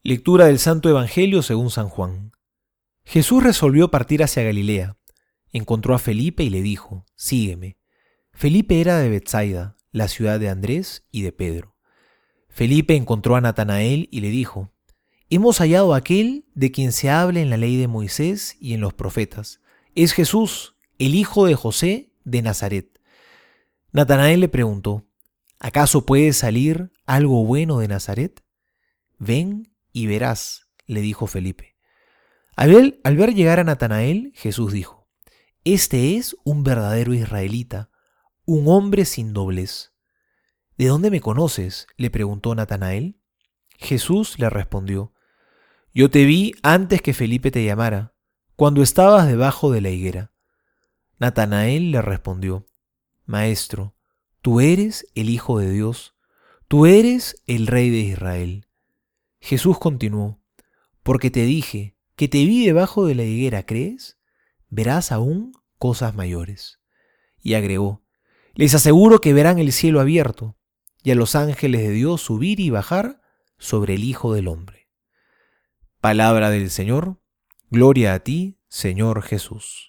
Lectura del Santo Evangelio según San Juan. Jesús resolvió partir hacia Galilea. Encontró a Felipe y le dijo: «Sígueme». Felipe era de Betsaida, la ciudad de Andrés y de Pedro. Felipe encontró a Natanael y le dijo: «Hemos hallado a aquel de quien se habla en la ley de Moisés y en los profetas. Es Jesús, el hijo de José de Nazaret». Natanael le preguntó: «¿Acaso puede salir algo bueno de Nazaret?». «Ven y verás», le dijo Felipe. Al ver llegar a Natanael, Jesús dijo: «Este es un verdadero israelita, un hombre sin doblez». «¿De dónde me conoces?», le preguntó Natanael. Jesús le respondió: «Yo te vi antes que Felipe te llamara, cuando estabas debajo de la higuera». Natanael le respondió: «Maestro, tú eres el Hijo de Dios, tú eres el Rey de Israel». Jesús continuó: «Porque te dije que te vi debajo de la higuera, ¿crees? Verás aún cosas mayores». Y agregó: «Les aseguro que verán el cielo abierto y a los ángeles de Dios subir y bajar sobre el Hijo del Hombre». Palabra del Señor. Gloria a ti, Señor Jesús.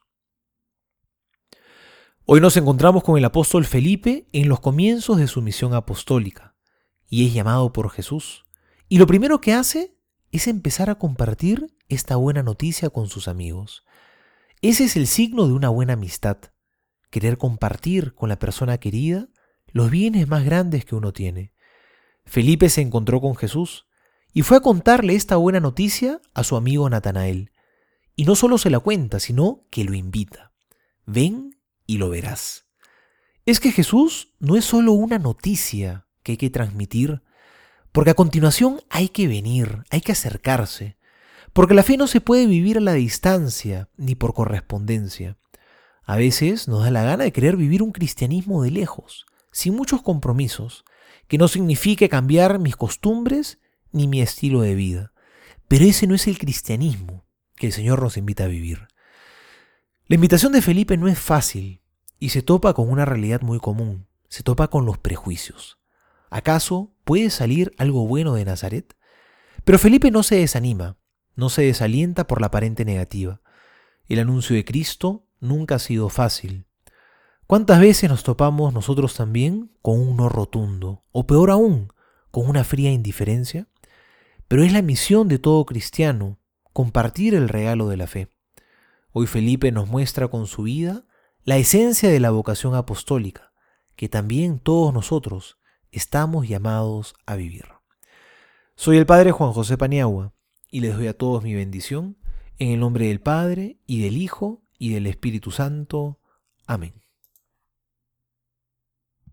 Hoy nos encontramos con el apóstol Felipe en los comienzos de su misión apostólica y es llamado por Jesús. Y lo primero que hace es empezar a compartir esta buena noticia con sus amigos. Ese es el signo de una buena amistad, querer compartir con la persona querida los bienes más grandes que uno tiene. Felipe se encontró con Jesús y fue a contarle esta buena noticia a su amigo Natanael. Y no solo se la cuenta, sino que lo invita. «Ven y lo verás». Es que Jesús no es solo una noticia que hay que transmitir, porque a continuación hay que venir, hay que acercarse, porque la fe no se puede vivir a la distancia ni por correspondencia. A veces nos da la gana de querer vivir un cristianismo de lejos, sin muchos compromisos, que no signifique cambiar mis costumbres ni mi estilo de vida. Pero ese no es el cristianismo que el Señor nos invita a vivir. La invitación de Felipe no es fácil y se topa con una realidad muy común, se topa con los prejuicios. ¿Acaso puede salir algo bueno de Nazaret? Pero Felipe no se desanima, no se desalienta por la aparente negativa. El anuncio de Cristo nunca ha sido fácil. ¿Cuántas veces nos topamos nosotros también con un no rotundo, o peor aún, con una fría indiferencia? Pero es la misión de todo cristiano, compartir el regalo de la fe. Hoy Felipe nos muestra con su vida la esencia de la vocación apostólica, que también todos nosotros estamos llamados a vivir. Soy el Padre Juan José Paniagua y les doy a todos mi bendición en el nombre del Padre y del Hijo y del Espíritu Santo. Amén.